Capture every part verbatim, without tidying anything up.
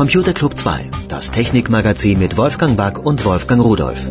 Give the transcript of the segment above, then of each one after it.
Computer Club zwei, das Technikmagazin mit Wolfgang Back und Wolfgang Rudolph.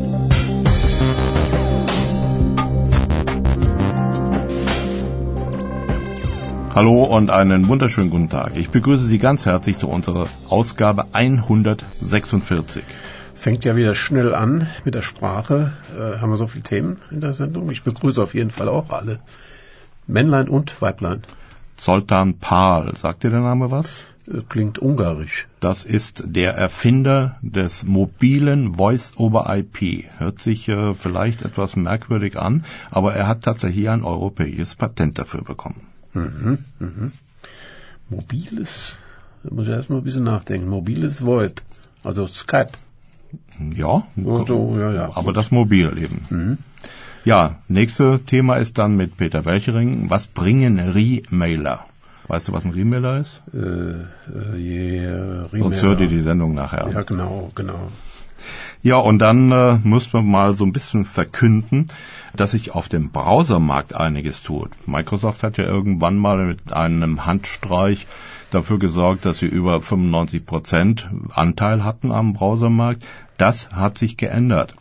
Hallo und einen wunderschönen guten Tag. Ich begrüße Sie ganz herzlich zu unserer Ausgabe hundertsechsundvierzig. Fängt ja wieder schnell an mit der Sprache. Äh, haben wir so viele Themen in der Sendung? Ich begrüße auf jeden Fall auch alle. Männlein und Weiblein. Zoltán Pál, sagt dir der Name was? Äh, klingt ungarisch. Das ist der Erfinder des mobilen Voice-over-I P. Hört sich äh, vielleicht etwas merkwürdig an, aber er hat tatsächlich ein europäisches Patent dafür bekommen. Mhm, mhm. Mobiles, da muss ich erst mal ein bisschen nachdenken. Mobiles VoIP, also Skype. Ja, so, ja, ja, aber gut. Das mobil eben. Mhm. Ja, nächste Thema ist dann mit Peter Welchering. Was bringen Remailer? Weißt du, was ein Remailer ist? Äh, äh, yeah, Remailer. Sonst hört ihr die Sendung nachher. Ja, genau, genau. Ja, und dann äh, muss man mal so ein bisschen verkünden, dass sich auf dem Browsermarkt einiges tut. Microsoft hat ja irgendwann mal mit einem Handstreich dafür gesorgt, dass sie über fünfundneunzig Prozent Anteil hatten am Browsermarkt. Das hat sich geändert.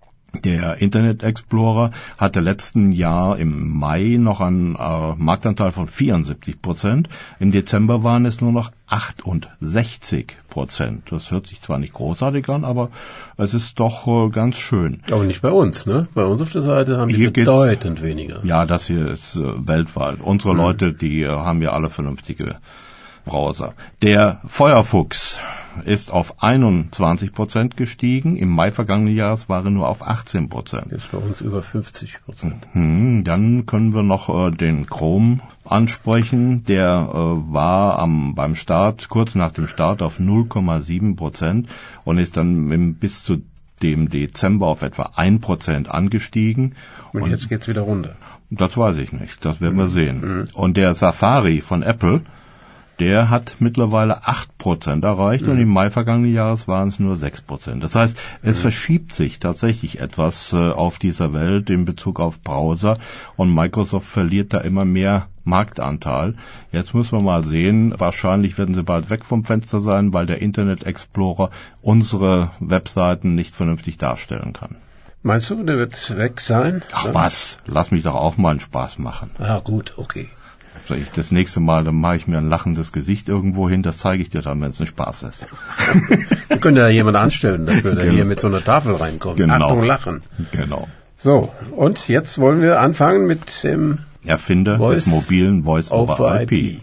Der Internet Explorer hatte letzten Jahr im Mai noch einen äh, Marktanteil von vierundsiebzig Prozent. Im Dezember waren es nur noch achtundsechzig Prozent. Das hört sich zwar nicht großartig an, aber es ist doch äh, ganz schön. Aber nicht bei uns, ne? Bei uns auf der Seite haben die bedeutend weniger. Ja, das hier ist äh, weltweit. Unsere mhm. Leute, die äh, haben ja alle vernünftige Browser. Der Firefox ist auf einundzwanzig Prozent gestiegen. Im Mai vergangenen Jahres war er nur auf achtzehn Prozent. Jetzt bei uns über fünfzig Prozent. Hm, dann können wir noch äh, den Chrome ansprechen. Der äh, war am beim Start, kurz nach dem Start, auf null Komma sieben Prozent und ist dann im, bis zu dem Dezember auf etwa ein Prozent angestiegen. Und, und jetzt geht's wieder runter. Das weiß ich nicht. Das werden mhm. wir sehen. Mhm. Und der Safari von Apple, der hat mittlerweile acht Prozent erreicht mhm. und im Mai vergangenen Jahres waren es nur sechs Prozent. Das heißt, es mhm. verschiebt sich tatsächlich etwas äh, auf dieser Welt in Bezug auf Browser und Microsoft verliert da immer mehr Marktanteil. Jetzt müssen wir mal sehen, wahrscheinlich werden sie bald weg vom Fenster sein, weil der Internet Explorer unsere Webseiten nicht vernünftig darstellen kann. Meinst du, der wird weg sein? Ach ja. Was, lass mich doch auch mal einen Spaß machen. Ah, gut, okay. Ich das nächste Mal, dann mache ich mir ein lachendes Gesicht irgendwo hin, das zeige ich dir dann, wenn es ein Spaß ist. Wir können ja jemanden anstellen dafür, der genau. hier mit so einer Tafel reinkommt. Genau. Achtung, lachen. Genau. So, und jetzt wollen wir anfangen mit dem Erfinder Voice des mobilen Voice-over-I P.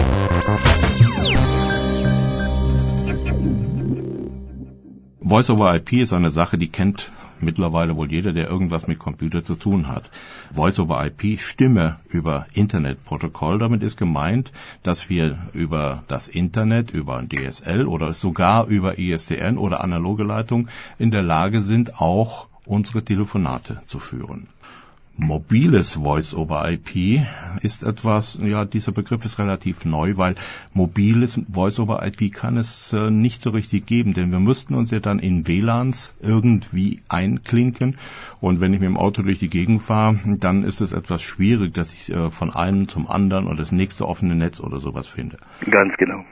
Voice-over-I P ist eine Sache, die kennt mittlerweile wohl jeder, der irgendwas mit Computer zu tun hat. Voice-over-I P, Stimme über Internetprotokoll. Damit ist gemeint, dass wir über das Internet, über D S L oder sogar über I S D N oder analoge Leitung in der Lage sind, auch unsere Telefonate zu führen. Mobiles Voice-over-I P ist etwas, ja, dieser Begriff ist relativ neu, weil mobiles Voice-over-I P kann es äh, nicht so richtig geben, denn wir müssten uns ja dann in W L A Ns irgendwie einklinken und wenn ich mit dem Auto durch die Gegend fahre, dann ist es etwas schwierig, dass ich äh, von einem zum anderen oder das nächste offene Netz oder sowas finde. Ganz genau.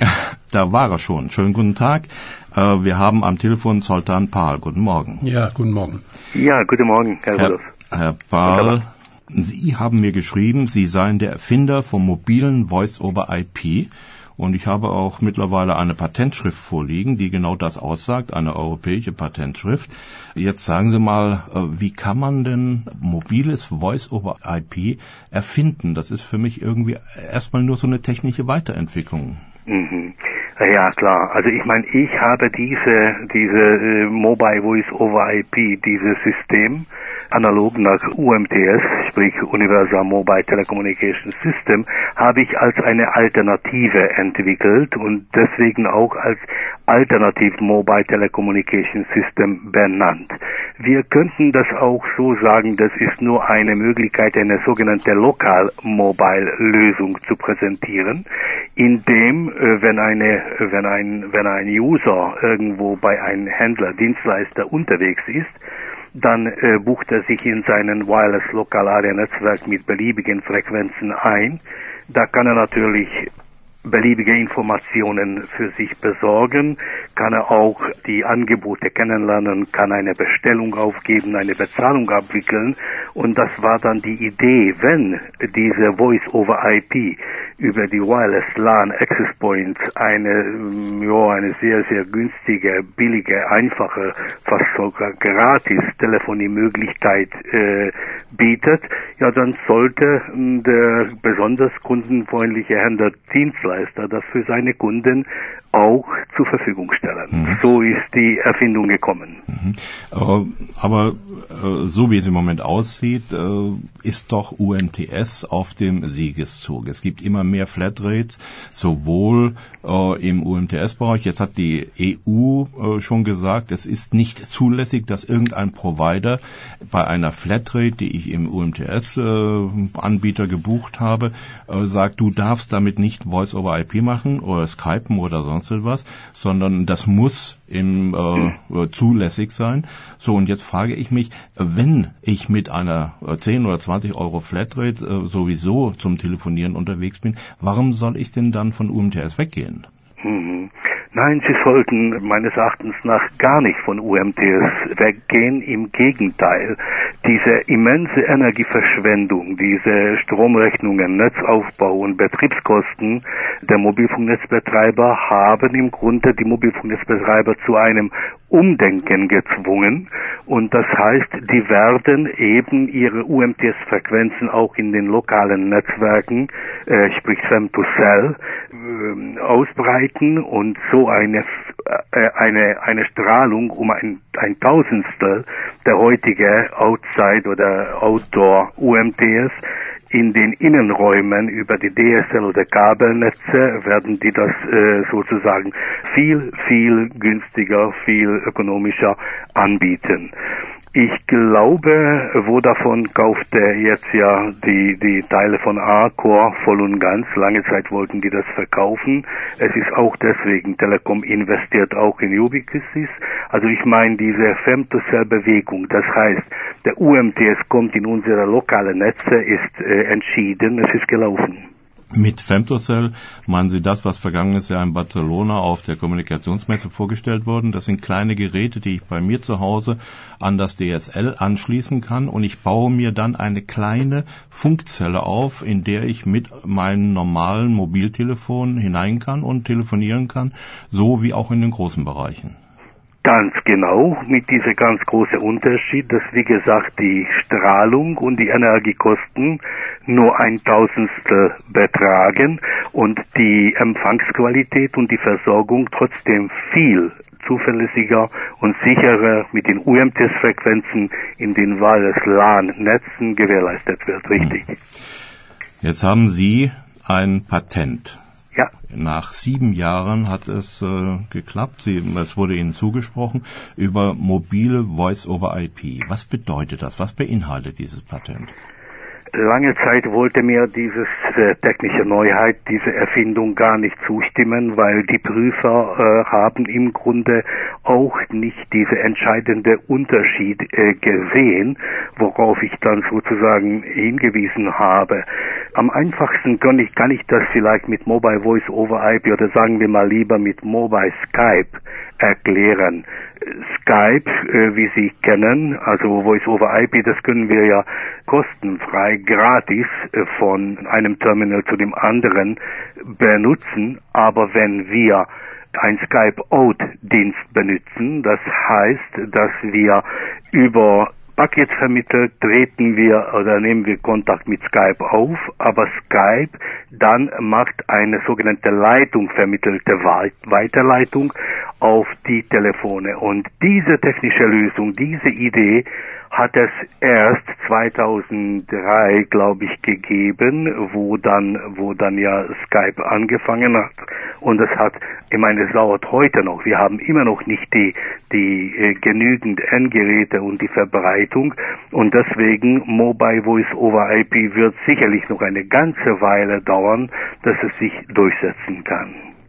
Da war er schon. Schönen guten Tag. Äh, wir haben am Telefon Zoltán Pál. Guten Morgen. Ja, guten Morgen. Ja, guten Morgen, Herr Rudolph. Herr Pál, Sie haben mir geschrieben, Sie seien der Erfinder vom mobilen Voice-over-I P und ich habe auch mittlerweile eine Patentschrift vorliegen, die genau das aussagt, eine europäische Patentschrift. Jetzt sagen Sie mal, wie kann man denn mobiles Voice-over-I P erfinden? Das ist für mich irgendwie erstmal nur so eine technische Weiterentwicklung. Mhm. Ja, klar. Also ich meine, ich habe diese diese äh, Mobile Voice over I P, dieses System analog nach U M T S, sprich Universal Mobile Telecommunication System, habe ich als eine Alternative entwickelt und deswegen auch als Alternative Mobile Telecommunication System benannt. Wir könnten das auch so sagen, das ist nur eine Möglichkeit, eine sogenannte Lokal-Mobile-Lösung zu präsentieren, indem, äh, wenn eine, wenn ein, wenn ein User irgendwo bei einem Händler, Dienstleister unterwegs ist, dann äh, bucht er sich in seinen Wireless Local Area Netzwerk mit beliebigen Frequenzen ein. Da kann er natürlich beliebige Informationen für sich besorgen, kann er auch die Angebote kennenlernen, kann eine Bestellung aufgeben, eine Bezahlung abwickeln. Und das war dann die Idee, wenn diese Voice-over-I P über die Wireless LAN Access Points eine, ja, eine sehr, sehr günstige, billige, einfache, fast sogar gratis Telefoniemöglichkeit äh, bietet, ja, dann sollte der besonders kundenfreundliche Händler Dienstleister das für seine Kunden auch zur Verfügung stellen. Mhm. So ist die Erfindung gekommen. Mhm. Aber, aber äh, so wie es im Moment aussieht, äh, ist doch U M T S auf dem Siegeszug. Es gibt immer mehr Flatrates, sowohl äh, im U M T S-Bereich. Jetzt hat die E U äh, schon gesagt, es ist nicht zulässig, dass irgendein Provider bei einer Flatrate, die ich im U M T S-Anbieter äh, gebucht habe, äh, sagt, du darfst damit nicht Voice-over-I P machen oder Skypen oder sonst etwas, sondern das muss im, äh, zulässig sein. So, und jetzt frage ich mich, wenn ich mit einer zehn oder zwanzig Euro Flatrate äh, sowieso zum Telefonieren unterwegs bin, warum soll ich denn dann von U M T S weggehen? Mhm. Nein, Sie sollten meines Erachtens nach gar nicht von U M T S weggehen. Im Gegenteil, diese immense Energieverschwendung, diese Stromrechnungen, Netzaufbau und Betriebskosten der Mobilfunknetzbetreiber haben im Grunde die Mobilfunknetzbetreiber zu einem Umdenken gezwungen. Und das heißt, die werden eben ihre U M T S-Frequenzen auch in den lokalen Netzwerken, äh, sprich S A M to Cell, äh, ausbreiten und so eine äh, eine eine Strahlung um ein, ein Tausendstel der heutige Outside oder Outdoor U M T S in den Innenräumen über die D S L oder Kabelnetze werden die das äh, sozusagen viel, viel günstiger, viel ökonomischer anbieten. Ich glaube, Vodafone kaufte jetzt ja die, die Teile von Arcor voll und ganz. Lange Zeit wollten die das verkaufen. Es ist auch deswegen, Telekom investiert auch in Ubiquitys. Also ich meine, diese Femtocell-Bewegung, das heißt, der U M T S kommt in unsere lokalen Netze, ist äh, entschieden, es ist gelaufen. Mit Femtocell meinen Sie das, was vergangenes Jahr in Barcelona auf der Kommunikationsmesse vorgestellt wurde? Das sind kleine Geräte, die ich bei mir zu Hause an das D S L anschließen kann, und ich baue mir dann eine kleine Funkzelle auf, in der ich mit meinem normalen Mobiltelefon hinein kann und telefonieren kann, so wie auch in den großen Bereichen. Ganz genau, mit diesem ganz großen Unterschied, dass, wie gesagt, die Strahlung und die Energiekosten nur ein Tausendstel betragen und die Empfangsqualität und die Versorgung trotzdem viel zuverlässiger und sicherer mit den U M T S-Frequenzen in den Wireless LAN-Netzen gewährleistet wird. Richtig. Jetzt haben Sie ein Patent. Ja. Nach sieben Jahren hat es äh, geklappt. Sie, es wurde Ihnen zugesprochen über mobile Voice-over-I P. Was bedeutet das? Was beinhaltet dieses Patent? Lange Zeit wollte mir diese äh, technische Neuheit, diese Erfindung gar nicht zustimmen, weil die Prüfer äh, haben im Grunde auch nicht diese entscheidende Unterschied äh, gesehen, worauf ich dann sozusagen hingewiesen habe. Am einfachsten kann ich, kann ich das vielleicht mit Mobile Voice over I P oder sagen wir mal lieber mit Mobile Skype erklären. Skype, äh, wie Sie kennen, also Voice over I P, das können wir ja kostenfrei, gratis äh, von einem Terminal zu dem anderen benutzen. Aber wenn wir ein Skype-Out-Dienst benutzen, das heißt, dass wir über Paketvermittler treten wir oder nehmen wir Kontakt mit Skype auf, aber Skype dann macht eine sogenannte Leitung vermittelte Weiterleitung auf die Telefone. Und diese technische Lösung, diese Idee hat es erst zweitausenddrei, glaube ich, gegeben, wo dann, wo dann ja Skype angefangen hat. Und es hat, ich meine, es dauert heute noch. Wir haben immer noch nicht die, die äh, genügend Endgeräte und die Verbreitung. Und deswegen Mobile Voice over I P wird sicherlich noch eine ganze Weile dauern, dass es sich durchsetzen kann.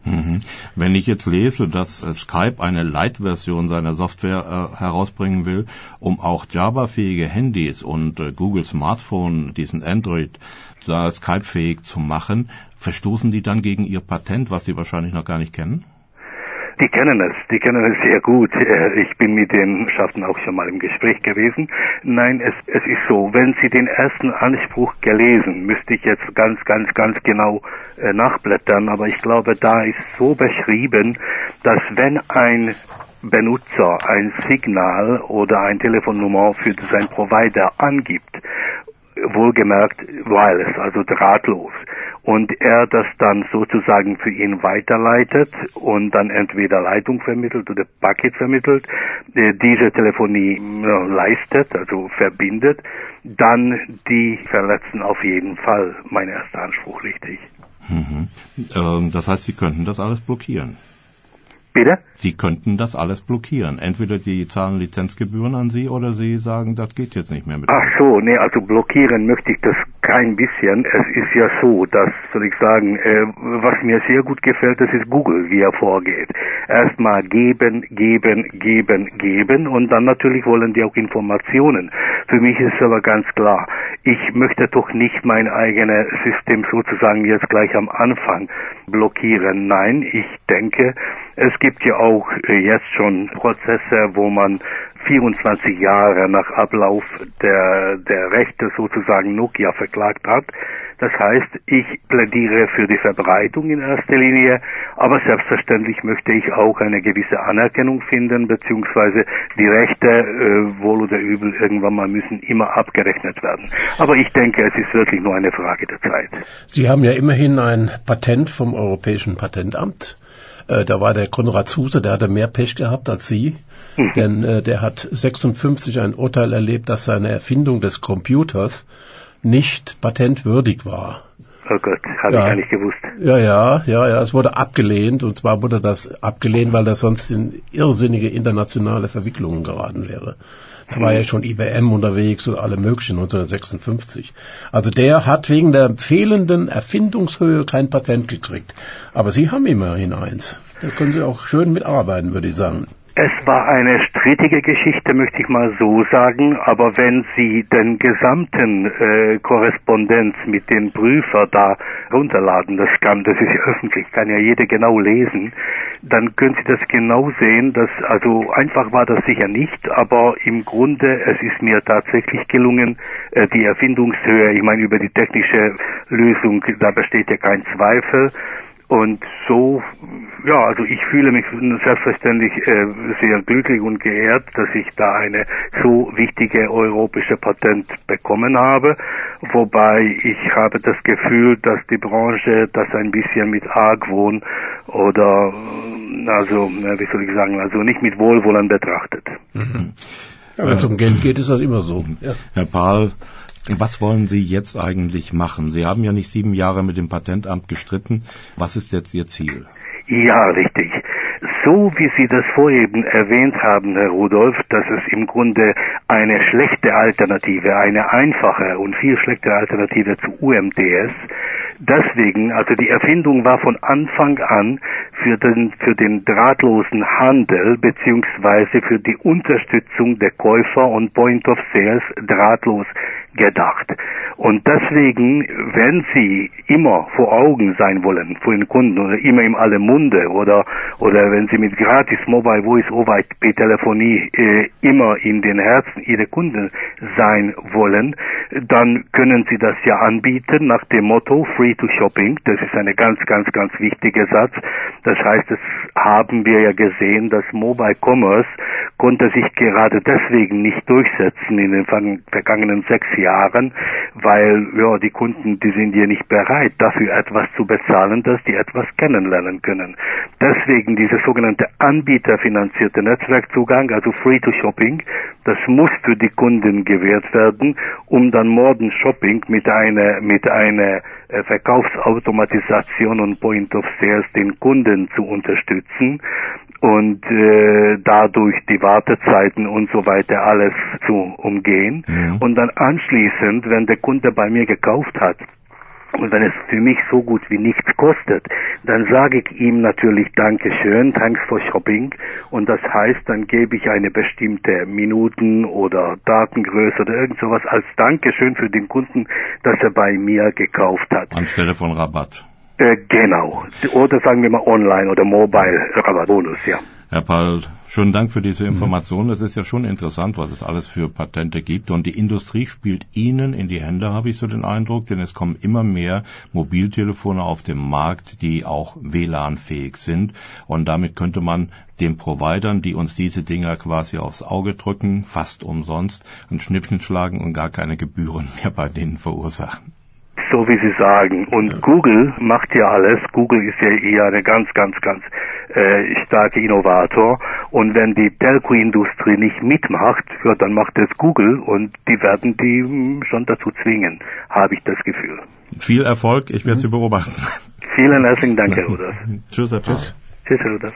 Mhm. Wenn ich jetzt lese, dass äh, Skype eine Light-Version seiner Software äh, herausbringen will, um auch Java-fähige Handys und äh, Google Smartphone, diesen Android, da Skype-fähig zu machen, verstoßen die dann gegen ihr Patent, was sie wahrscheinlich noch gar nicht kennen? Die kennen es, die kennen es sehr gut. Ich bin mit den Schaften auch schon mal im Gespräch gewesen. Nein, es, es ist so, wenn Sie den ersten Anspruch gelesen, müsste ich jetzt ganz, ganz, ganz genau äh, nachblättern, aber ich glaube, da ist so beschrieben, dass wenn ein Benutzer ein Signal oder ein Telefonnummer für seinen Provider angibt, wohlgemerkt wireless, also drahtlos, und er das dann sozusagen für ihn weiterleitet und dann entweder Leitung vermittelt oder Paket vermittelt, äh, diese Telefonie äh, leistet, also verbindet, dann die verletzen auf jeden Fall meinen ersten Anspruch, richtig. Mhm. Ähm, das heißt, Sie könnten das alles blockieren? Bitte? Sie könnten das alles blockieren. Entweder die zahlen Lizenzgebühren an Sie oder Sie sagen, das geht jetzt nicht mehr mit. Ach so, nee, also blockieren möchte ich das kein bisschen. Es ist ja so, dass, soll ich sagen, äh, was mir sehr gut gefällt, das ist Google, wie er vorgeht. Erstmal geben, geben, geben, geben und dann natürlich wollen die auch Informationen. Für mich ist aber ganz klar, ich möchte doch nicht mein eigenes System sozusagen jetzt gleich am Anfang blockieren. Nein, ich denke, es gibt ja auch jetzt schon Prozesse, wo man vierundzwanzig Jahre nach Ablauf der, der Rechte sozusagen Nokia verklagt hat. Das heißt, ich plädiere für die Verbreitung in erster Linie, aber selbstverständlich möchte ich auch eine gewisse Anerkennung finden, beziehungsweise die Rechte, äh, wohl oder übel, irgendwann mal müssen immer abgerechnet werden. Aber ich denke, es ist wirklich nur eine Frage der Zeit. Sie haben ja immerhin ein Patent vom Europäischen Patentamt. Äh, da war der Konrad Zuse, der hatte mehr Pech gehabt als Sie, mhm. denn äh, der hat sechsundfünfzig ein Urteil erlebt, dass seine Erfindung des Computers nicht patentwürdig war. Oh Gott, habe ja. ich gar nicht gewusst. Ja, ja, ja, ja, es wurde abgelehnt, und zwar wurde das abgelehnt, weil das sonst in irrsinnige internationale Verwicklungen geraten wäre. Da war ja schon I B M unterwegs und alle möglichen neunzehnhundertsechsundfünfzig. Also der hat wegen der fehlenden Erfindungshöhe kein Patent gekriegt. Aber Sie haben immerhin eins. Da können Sie auch schön mitarbeiten, würde ich sagen. Es war eine strittige Geschichte, möchte ich mal so sagen, aber wenn Sie den gesamten äh, Korrespondenz mit dem Prüfer da runterladen, das kann, das ist ja öffentlich, kann ja jeder genau lesen, dann können Sie das genau sehen, dass, also einfach war das sicher nicht, aber im Grunde, es ist mir tatsächlich gelungen, äh, die Erfindungshöhe, ich meine, über die technische Lösung, da besteht ja kein Zweifel. Und so, ja, also ich fühle mich selbstverständlich äh, sehr glücklich und geehrt, dass ich da eine so wichtige europäische Patent bekommen habe. Wobei ich habe das Gefühl, dass die Branche das ein bisschen mit Argwohn oder, also, wie soll ich sagen, also nicht mit Wohlwollen betrachtet. Mhm. Ja, wenn es um Geld geht, ist das immer so. Ja. Herr Pahl, was wollen Sie jetzt eigentlich machen? Sie haben ja nicht sieben Jahre mit dem Patentamt gestritten. Was ist jetzt Ihr Ziel? Ja, richtig. So wie Sie das vorhin erwähnt haben, Herr Rudolph, dass es im Grunde eine schlechte Alternative, eine einfache und viel schlechtere Alternative zu U M T S. Deswegen, also die Erfindung war von Anfang an für den, für den drahtlosen Handel beziehungsweise für die Unterstützung der Käufer und Point of Sales drahtlos gedacht. Und deswegen, wenn Sie immer vor Augen sein wollen für den Kunden oder immer in aller Munde oder oder wenn Sie mit gratis Mobile Voice over I P Telefonie äh, immer in den Herzen Ihrer Kunden sein wollen, dann können Sie das ja anbieten nach dem Motto Free to Shopping. Das ist eine ganz, ganz, ganz wichtige Satz. Das heißt, das haben wir ja gesehen, dass Mobile Commerce konnte sich gerade deswegen nicht durchsetzen in den vergangenen sechs Jahren, weil ja die Kunden, die sind ja nicht bereit, dafür etwas zu bezahlen, dass die etwas kennenlernen können. Deswegen diese sogenannte anbieterfinanzierte Netzwerkzugang, also Free-to-Shopping, das muss für die Kunden gewährt werden, um dann Modern Shopping mit einer mit einer Verkaufsautomatisation und Point of Sales den Kunden zu unterstützen und äh, dadurch die Wartezeiten und so weiter alles zu umgehen. Ja. Und dann anschließend, wenn der Kunde bei mir gekauft hat, Und wenn es für mich so gut wie nichts kostet, dann sage ich ihm natürlich Dankeschön, thanks for shopping. Und das heißt, dann gebe ich eine bestimmte Minuten- oder Datengröße oder irgend sowas als Dankeschön für den Kunden, dass er bei mir gekauft hat. Anstelle von Rabatt. Äh, genau. Oder sagen wir mal Online- oder Mobile-Rabatt-Bonus, ja. Herr Pall, schönen Dank für diese Information. Es ist ja schon interessant, was es alles für Patente gibt. Und die Industrie spielt Ihnen in die Hände, habe ich so den Eindruck, denn es kommen immer mehr Mobiltelefone auf den Markt, die auch W L A N-fähig sind. Und damit könnte man den Providern, die uns diese Dinger quasi aufs Auge drücken, fast umsonst ein Schnippchen schlagen und gar keine Gebühren mehr bei denen verursachen. So wie Sie sagen. Und Google macht ja alles. Google ist ja eher eine ganz, ganz, ganz äh, starke Innovator. Und wenn die Telco-Industrie nicht mitmacht, ja, dann macht es Google und die werden die mh, schon dazu zwingen, habe ich das Gefühl. Viel Erfolg, ich werde Sie beobachten. Vielen herzlichen Dank, Herr Rudolph. Tschüss, Herr Pall. Tschüss. Tschüss, Herr Rudolph.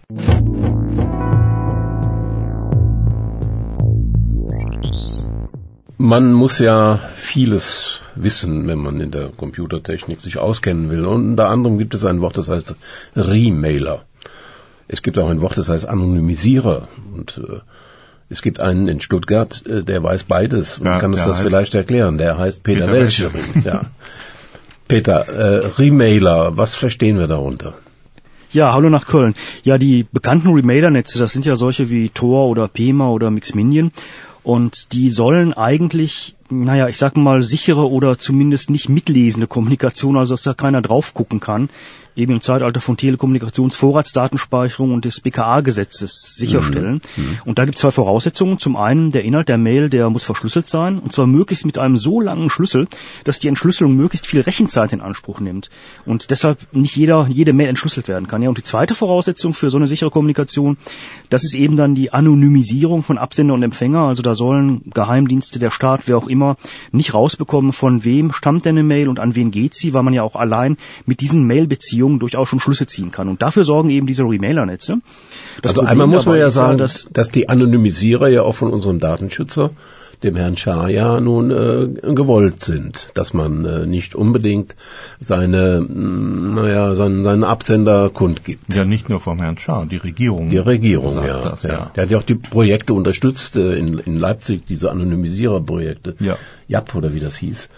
Man muss ja vieles wissen, wenn man in der Computertechnik sich auskennen will. Und unter anderem gibt es ein Wort, das heißt Remailer. Es gibt auch ein Wort, das heißt Anonymisierer. Und äh, es gibt einen in Stuttgart, äh, der weiß beides und ja, kann uns das heißt, vielleicht erklären. Der heißt Peter, Peter Welschering. Ja. Peter, äh, Remailer, was verstehen wir darunter? Ja, hallo nach Köln. Ja, die bekannten Remailer-Netze, das sind ja solche wie Tor oder Pema oder Mixminion. Und die sollen eigentlich, naja, ich sag mal, sichere oder zumindest nicht mitlesende Kommunikation, also dass da keiner drauf gucken kann, eben im Zeitalter von Telekommunikationsvorratsdatenspeicherung und des B K A-Gesetzes sicherstellen. Mhm. Und da gibt es zwei Voraussetzungen. Zum einen, der Inhalt der Mail, der muss verschlüsselt sein, und zwar möglichst mit einem so langen Schlüssel, dass die Entschlüsselung möglichst viel Rechenzeit in Anspruch nimmt und deshalb nicht jeder, jede Mail entschlüsselt werden kann. Ja, und die zweite Voraussetzung für so eine sichere Kommunikation, das ist eben dann die Anonymisierung von Absender und Empfänger. Also da sollen Geheimdienste, der Staat, wer auch immer, nicht rausbekommen, von wem stammt denn eine Mail und an wen geht sie, weil man ja auch allein mit diesen Mailbeziehungen durchaus schon Schlüsse ziehen kann. Und dafür sorgen eben diese Remailer-Netze. Das also Problem einmal muss man ja sagen, ja, dass, dass die Anonymisierer ja auch von unserem Datenschützer, dem Herrn Schaar, ja nun äh, gewollt sind, dass man äh, nicht unbedingt seine, mh, naja, seinen, seinen Absender kundgibt. Ja, nicht nur vom Herrn Schaar, die Regierung. Die Regierung, ja, das, ja. ja. Der hat ja auch die Projekte unterstützt äh, in, in Leipzig, diese Anonymisiererprojekte. Ja. J A P oder wie das hieß.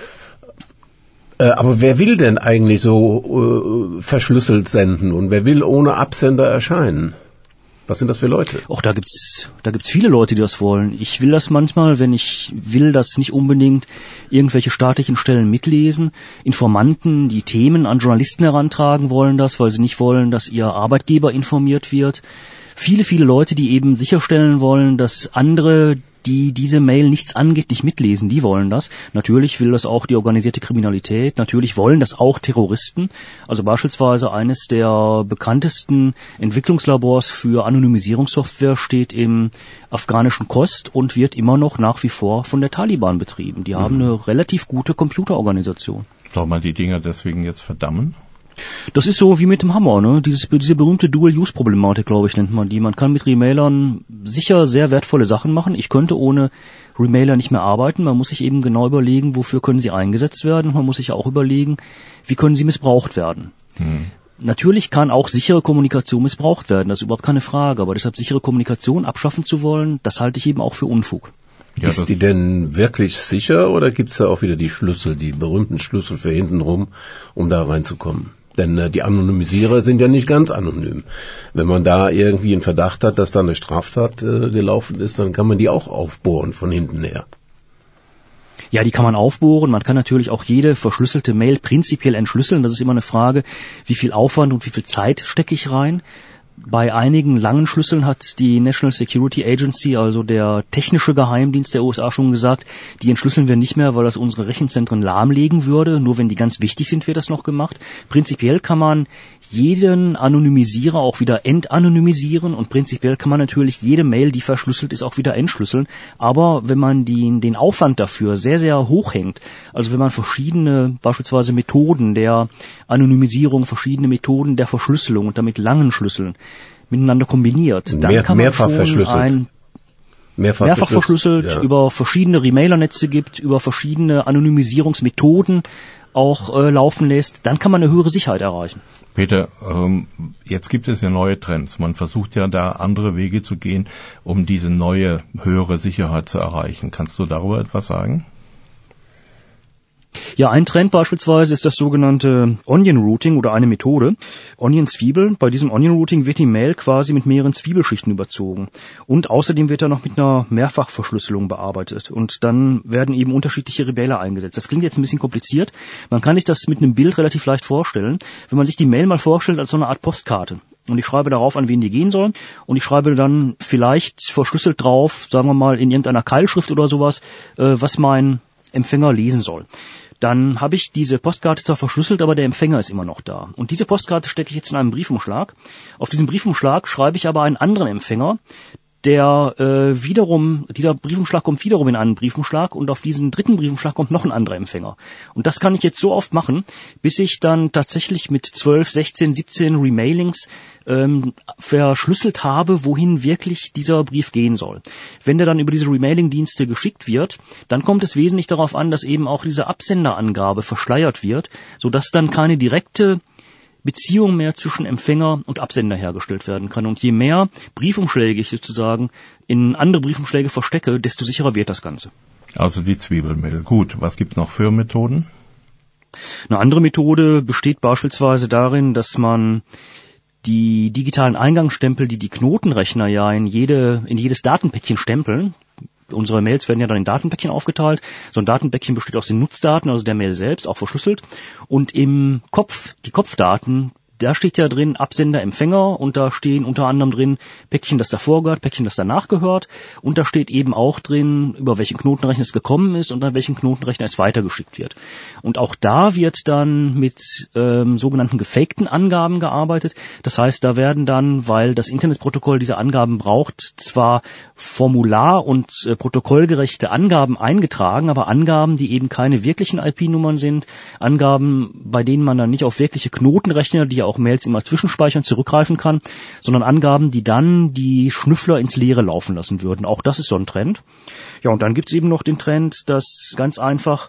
Äh, aber wer will denn eigentlich so äh, verschlüsselt senden und wer will ohne Absender erscheinen? Was sind das für Leute? Auch da gibt's, da gibt's viele Leute, die das wollen. Ich will das manchmal, wenn ich will, dass nicht unbedingt irgendwelche staatlichen Stellen mitlesen. Informanten, die Themen an Journalisten herantragen, wollen das, weil sie nicht wollen, dass ihr Arbeitgeber informiert wird. Viele, viele Leute, die eben sicherstellen wollen, dass andere, die diese Mail nichts angeht, nicht mitlesen, die wollen das. Natürlich will das auch die organisierte Kriminalität, natürlich wollen das auch Terroristen. Also beispielsweise eines der bekanntesten Entwicklungslabors für Anonymisierungssoftware steht im afghanischen Khost und wird immer noch nach wie vor von der Taliban betrieben. Die mhm. haben eine relativ gute Computerorganisation. Soll man die Dinger deswegen jetzt verdammen? Das ist so wie mit dem Hammer, ne? Dieses, diese berühmte Dual-Use-Problematik, glaube ich, nennt man die. Man kann mit Remailern sicher sehr wertvolle Sachen machen. Ich könnte ohne Remailer nicht mehr arbeiten. Man muss sich eben genau überlegen, wofür können sie eingesetzt werden. Man muss sich auch überlegen, wie können sie missbraucht werden. Hm. Natürlich kann auch sichere Kommunikation missbraucht werden, das ist überhaupt keine Frage. Aber deshalb sichere Kommunikation abschaffen zu wollen, das halte ich eben auch für Unfug. Ja, ist die denn wirklich sicher oder gibt's da auch wieder die Schlüssel, die berühmten Schlüssel für hintenrum, um da reinzukommen? Denn äh, die Anonymisierer sind ja nicht ganz anonym. Wenn man da irgendwie einen Verdacht hat, dass da eine Straftat äh, gelaufen ist, dann kann man die auch aufbohren von hinten her. Ja, die kann man aufbohren. Man kann natürlich auch jede verschlüsselte Mail prinzipiell entschlüsseln. Das ist immer eine Frage, wie viel Aufwand und wie viel Zeit stecke ich rein. Bei einigen langen Schlüsseln hat die National Security Agency, also der technische Geheimdienst der U S A, schon gesagt, die entschlüsseln wir nicht mehr, weil das unsere Rechenzentren lahmlegen würde. Nur wenn die ganz wichtig sind, wird das noch gemacht. Prinzipiell kann man jeden Anonymisierer auch wieder entanonymisieren und prinzipiell kann man natürlich jede Mail, die verschlüsselt ist, auch wieder entschlüsseln. Aber wenn man die, den Aufwand dafür sehr, sehr hoch hängt, also wenn man verschiedene beispielsweise Methoden der Anonymisierung, verschiedene Methoden der Verschlüsselung und damit langen Schlüsseln miteinander kombiniert, dann Mehr, kann man mehrfach schon verschlüsselt. ein mehrfach, mehrfach verschlüsselt, ja. über verschiedene Remailer-Netze gibt, über verschiedene Anonymisierungsmethoden auch äh, laufen lässt, dann kann man eine höhere Sicherheit erreichen. Peter, ähm, jetzt gibt es ja neue Trends. Man versucht ja da andere Wege zu gehen, um diese neue, höhere Sicherheit zu erreichen. Kannst du darüber etwas sagen? Ja, ein Trend beispielsweise ist das sogenannte Onion Routing oder eine Methode. Onion-Zwiebel. Bei diesem Onion Routing wird die Mail quasi mit mehreren Zwiebelschichten überzogen. Und außerdem wird er noch mit einer Mehrfachverschlüsselung bearbeitet. Und dann werden eben unterschiedliche Remailer eingesetzt. Das klingt jetzt ein bisschen kompliziert. Man kann sich das mit einem Bild relativ leicht vorstellen. Wenn man sich die Mail mal vorstellt als so eine Art Postkarte. Und ich schreibe darauf, an wen die gehen soll. Und ich schreibe dann vielleicht verschlüsselt drauf, sagen wir mal in irgendeiner Keilschrift oder sowas, äh, was mein Empfänger lesen soll. Dann habe ich diese Postkarte zwar verschlüsselt, aber der Empfänger ist immer noch da. Und diese Postkarte stecke ich jetzt in einen Briefumschlag. Auf diesem Briefumschlag schreibe ich aber einen anderen Empfänger, der äh, wiederum, dieser Briefumschlag kommt wiederum in einen Briefumschlag und auf diesen dritten Briefumschlag kommt noch ein anderer Empfänger. Und das kann ich jetzt so oft machen, bis ich dann tatsächlich mit zwölf, sechzehn, siebzehn Remailings ähm, verschlüsselt habe, wohin wirklich dieser Brief gehen soll. Wenn der dann über diese Remailing-Dienste geschickt wird, dann kommt es wesentlich darauf an, dass eben auch diese Absenderangabe verschleiert wird, sodass dann keine direkte Beziehung mehr zwischen Empfänger und Absender hergestellt werden kann. Und je mehr Briefumschläge ich sozusagen in andere Briefumschläge verstecke, desto sicherer wird das Ganze. Also die Zwiebelmail. Gut, was gibt's noch für Methoden? Eine andere Methode besteht beispielsweise darin, dass man die digitalen Eingangsstempel, die die Knotenrechner ja in jede, in jedes Datenpäckchen stempeln, unsere Mails werden ja dann in Datenpäckchen aufgeteilt. So ein Datenpäckchen besteht aus den Nutzdaten, also der Mail selbst, auch verschlüsselt. Und im Kopf, die Kopfdaten, da steht ja drin Absender, Empfänger und da stehen unter anderem drin Päckchen, das davor gehört, Päckchen, das danach gehört und da steht eben auch drin, über welchen Knotenrechner es gekommen ist und an welchen Knotenrechner es weitergeschickt wird. Und auch da wird dann mit ähm, sogenannten gefakten Angaben gearbeitet. Das heißt, da werden dann, weil das Internetprotokoll diese Angaben braucht, zwar Formular- und äh, protokollgerechte Angaben eingetragen, aber Angaben, die eben keine wirklichen I P-Nummern sind, Angaben, bei denen man dann nicht auf wirkliche Knotenrechner, die ja auch Mails immer zwischenspeichern, zurückgreifen kann, sondern Angaben, die dann die Schnüffler ins Leere laufen lassen würden. Auch das ist so ein Trend. Ja, und dann gibt es eben noch den Trend, dass ganz einfach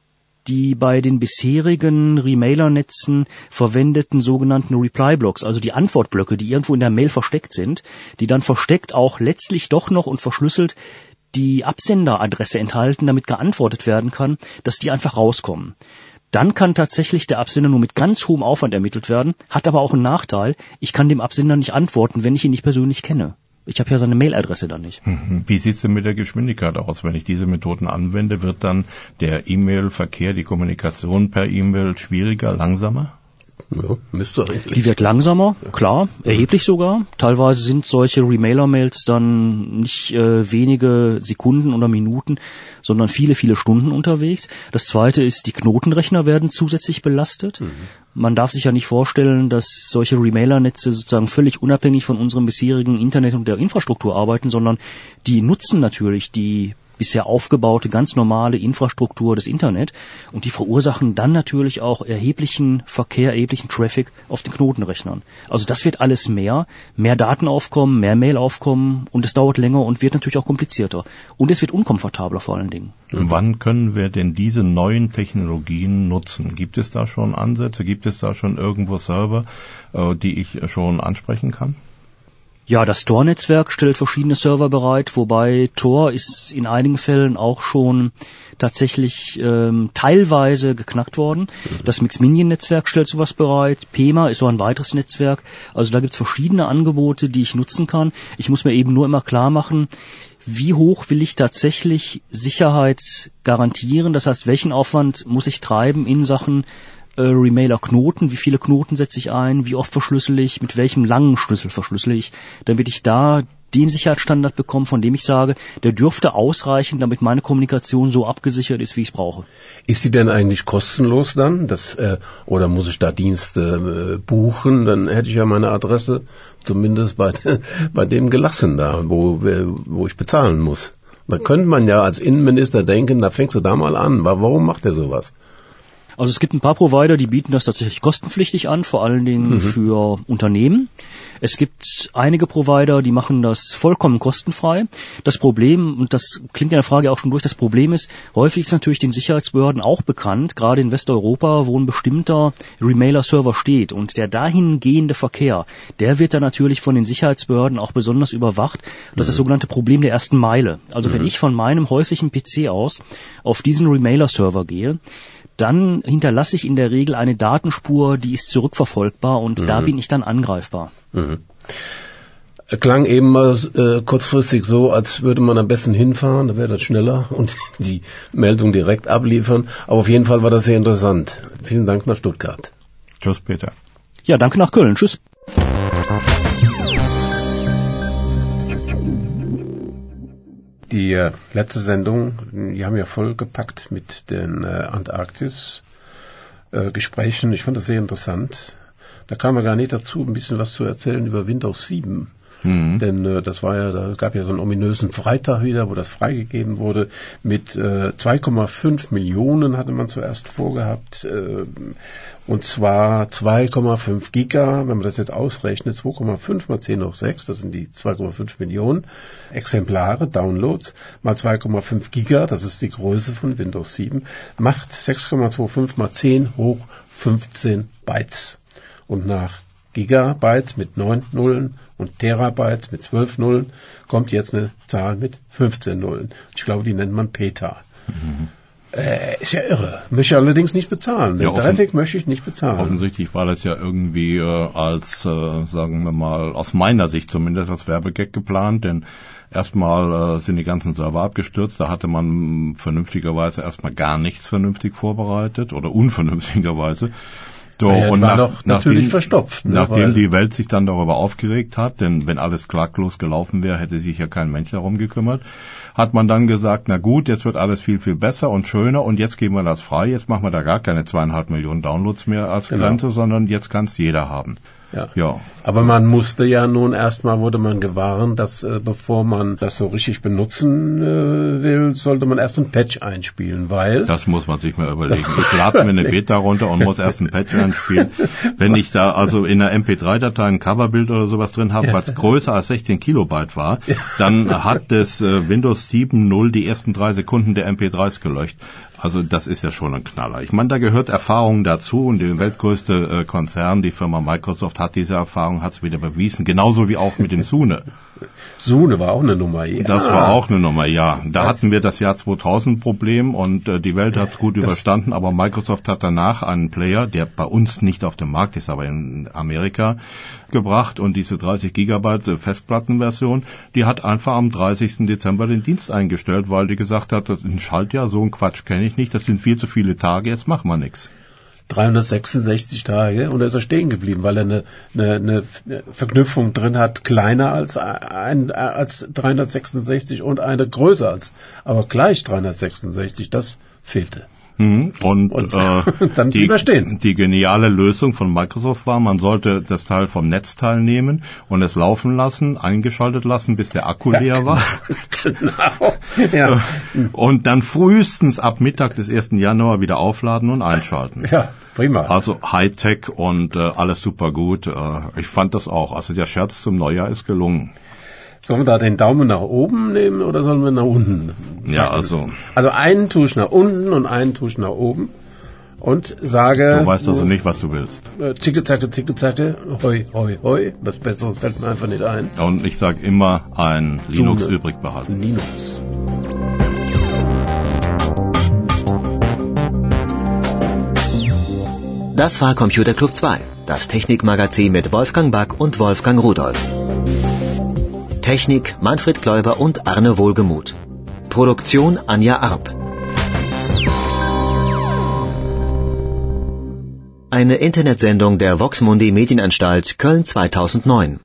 die bei den bisherigen Remailer-Netzen verwendeten sogenannten Reply-Blocks, also die Antwortblöcke, die irgendwo in der Mail versteckt sind, die dann versteckt auch letztlich doch noch und verschlüsselt die Absenderadresse enthalten, damit geantwortet werden kann, dass die einfach rauskommen. Dann kann tatsächlich der Absender nur mit ganz hohem Aufwand ermittelt werden, hat aber auch einen Nachteil. Ich kann dem Absender nicht antworten, wenn ich ihn nicht persönlich kenne. Ich habe ja seine Mailadresse dann nicht. Wie sieht's denn mit der Geschwindigkeit aus? Wenn ich diese Methoden anwende, wird dann der E-Mail-Verkehr, die Kommunikation per E-Mail schwieriger, langsamer? Ja, müsste eigentlich. Die wird langsamer, klar, erheblich sogar. Teilweise sind solche Remailer-Mails dann nicht äh, wenige Sekunden oder Minuten, sondern viele, viele Stunden unterwegs. Das Zweite ist, die Knotenrechner werden zusätzlich belastet. Mhm. Man darf sich ja nicht vorstellen, dass solche Remailer-Netze sozusagen völlig unabhängig von unserem bisherigen Internet und der Infrastruktur arbeiten, sondern die nutzen natürlich die bisher aufgebaute, ganz normale Infrastruktur des Internet und die verursachen dann natürlich auch erheblichen Verkehr, erheblichen Traffic auf den Knotenrechnern. Also das wird alles mehr, mehr Datenaufkommen, mehr Mailaufkommen und es dauert länger und wird natürlich auch komplizierter. Und es wird unkomfortabler vor allen Dingen. Mhm. Wann können wir denn diese neuen Technologien nutzen? Gibt es da schon Ansätze? Gibt es da schon irgendwo Server, die ich schon ansprechen kann? Ja, das Tor-Netzwerk stellt verschiedene Server bereit, wobei Tor ist in einigen Fällen auch schon tatsächlich ähm, teilweise geknackt worden. Das Mixminion-Netzwerk stellt sowas bereit, Pema ist so ein weiteres Netzwerk. Also da gibt's verschiedene Angebote, die ich nutzen kann. Ich muss mir eben nur immer klar machen, wie hoch will ich tatsächlich Sicherheit garantieren? Das heißt, welchen Aufwand muss ich treiben in Sachen Remailer-Knoten, wie viele Knoten setze ich ein, wie oft verschlüssel ich, mit welchem langen Schlüssel verschlüssel ich, damit ich da den Sicherheitsstandard bekomme, von dem ich sage, der dürfte ausreichen, damit meine Kommunikation so abgesichert ist, wie ich es brauche. Ist sie denn eigentlich kostenlos dann? Das, äh, oder muss ich da Dienste äh, buchen? Dann hätte ich ja meine Adresse zumindest bei, bei dem gelassen da, wo, wo ich bezahlen muss. Da könnte man ja als Innenminister denken, da fängst du da mal an. Warum macht er sowas? Also es gibt ein paar Provider, die bieten das tatsächlich kostenpflichtig an, vor allen Dingen mhm. für Unternehmen. Es gibt einige Provider, die machen das vollkommen kostenfrei. Das Problem, und das klingt in der Frage auch schon durch, das Problem ist, häufig ist natürlich den Sicherheitsbehörden auch bekannt, gerade in Westeuropa, wo ein bestimmter Remailer-Server steht. Und der dahingehende Verkehr, der wird dann natürlich von den Sicherheitsbehörden auch besonders überwacht. Das ist das sogenannte Problem der ersten Meile. Also mhm. wenn ich von meinem häuslichen P C aus auf diesen Remailer-Server gehe, dann hinterlasse ich in der Regel eine Datenspur, die ist zurückverfolgbar und mhm. da bin ich dann angreifbar. Mhm. Klang eben mal äh, kurzfristig so, als würde man am besten hinfahren, da wäre das schneller und die Meldung direkt abliefern. Aber auf jeden Fall war das sehr interessant. Vielen Dank nach Stuttgart. Tschüss, Peter. Ja, danke nach Köln. Tschüss. Die äh, letzte Sendung, die haben wir vollgepackt mit den äh, Antarktis-Gesprächen. Äh, ich fand das sehr interessant. Da kam man gar nicht dazu, ein bisschen was zu erzählen über Windows sieben. Mhm. Denn äh, das war ja, da gab ja so einen ominösen Freitag wieder, wo das freigegeben wurde. Mit äh, zwei Komma fünf Millionen hatte man zuerst vorgehabt. Äh, und zwar zwei Komma fünf Giga, wenn man das jetzt ausrechnet, zwei Komma fünf mal zehn hoch sechs, das sind die zwei Komma fünf Millionen Exemplare, Downloads, mal zwei Komma fünf Giga, das ist die Größe von Windows sieben, macht sechs Komma fünfundzwanzig mal zehn hoch fünfzehn Bytes. Und nach Gigabytes mit neun Nullen und Terabytes mit zwölf Nullen kommt jetzt eine Zahl mit fünfzehn Nullen. Ich glaube, die nennt man Peta. Mhm. Äh, ist ja irre. Möchte allerdings nicht bezahlen. Den ja, Traffic möchte ich nicht bezahlen. Offensichtlich war das ja irgendwie äh, als, äh, sagen wir mal, aus meiner Sicht zumindest als Werbegag geplant, denn erstmal äh, sind die ganzen Server abgestürzt. Da hatte man vernünftigerweise erstmal gar nichts vernünftig vorbereitet oder unvernünftigerweise. So, ja, und war nach, doch natürlich nachdem, verstopft. Ne, nachdem die Welt sich dann darüber aufgeregt hat, denn wenn alles klaglos gelaufen wäre, hätte sich ja kein Mensch darum gekümmert, hat man dann gesagt, na gut, jetzt wird alles viel, viel besser und schöner und jetzt geben wir das frei, jetzt machen wir da gar keine zweieinhalb Millionen Downloads mehr als genau. Grenze, sondern jetzt kann es jeder haben. Ja. ja. Aber man musste ja nun erstmal, wurde man gewarnt, dass äh, bevor man das so richtig benutzen äh, will, sollte man erst ein Patch einspielen, weil... Das muss man sich mal überlegen. Ich lade mir eine Beta runter und muss erst ein Patch einspielen. Wenn ich da also in einer M P drei Datei ein Coverbild oder sowas drin habe, was größer als sechzehn Kilobyte war, dann hat das äh, Windows sieben Punkt null die ersten drei Sekunden der M P dreis gelöscht. Also das ist ja schon ein Knaller. Ich meine, da gehört Erfahrung dazu und der weltgrößte äh, Konzern, die Firma Microsoft, hat diese Erfahrung, hat es wieder bewiesen. Genauso wie auch mit dem Sune. Sune war auch eine Nummer, ja. Das war auch eine Nummer, ja. Da hatten wir das Jahr zweitausend Problem und äh, die Welt hat es gut das überstanden, aber Microsoft hat danach einen Player, der bei uns nicht auf dem Markt ist, aber in Amerika gebracht und diese dreißig Gigabyte Festplattenversion, die hat einfach am dreißigsten Dezember den Dienst eingestellt, weil die gesagt hat, das ist ein Schaltjahr, so ein Quatsch kenne ich nicht, das sind viel zu viele Tage, jetzt machen wir nichts. dreihundertsechsundsechzig Tage und da ist er stehen geblieben, weil er eine, eine, eine Verknüpfung drin hat, kleiner als, ein, als dreihundertsechsundsechzig und eine größer als, aber gleich dreihundertsechsundsechzig, das fehlte. Und, und äh, dann die, überstehen. Die geniale Lösung von Microsoft war, man sollte das Teil vom Netzteil nehmen und es laufen lassen, eingeschaltet lassen, bis der Akku ja, leer war. Genau. Ja. Und dann frühestens ab Mittag des ersten Januar wieder aufladen und einschalten. Ja, prima. Also Hightech und äh, alles super gut. Äh, ich fand das auch. Also der Scherz zum Neujahr ist gelungen. Sollen wir da den Daumen nach oben nehmen oder sollen wir nach unten? Ja, also. Also einen tue ich nach unten und einen tue ich nach oben und sage... Du weißt also nicht, was du willst. Äh, zicke, zacke, zicke, zacke, hoi, hoi, hoi. Was Besseres fällt mir einfach nicht ein. Und ich sage immer, ein Linux Zune. übrig behalten. Linux. Das war Computer Club zwei, das Technikmagazin mit Wolfgang Back und Wolfgang Rudolf. Technik Manfred Kläuber und Arne Wohlgemuth. Produktion Anja Arp. Eine Internetsendung der Vox Mundi Medienanstalt Köln zweitausendneun.